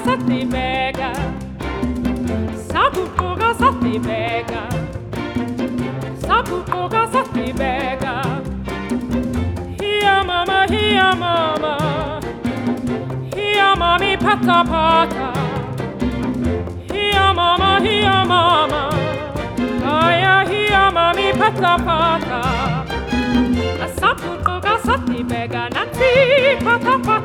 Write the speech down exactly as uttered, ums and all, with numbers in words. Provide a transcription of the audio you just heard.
satti bega, saputoga satti bega, saputoga satti bega. Here mama, here mama, here mommy pata pata. Here mama, here mama, aya here mommy pata pata. Saputoga satti bega, nanti pata pata.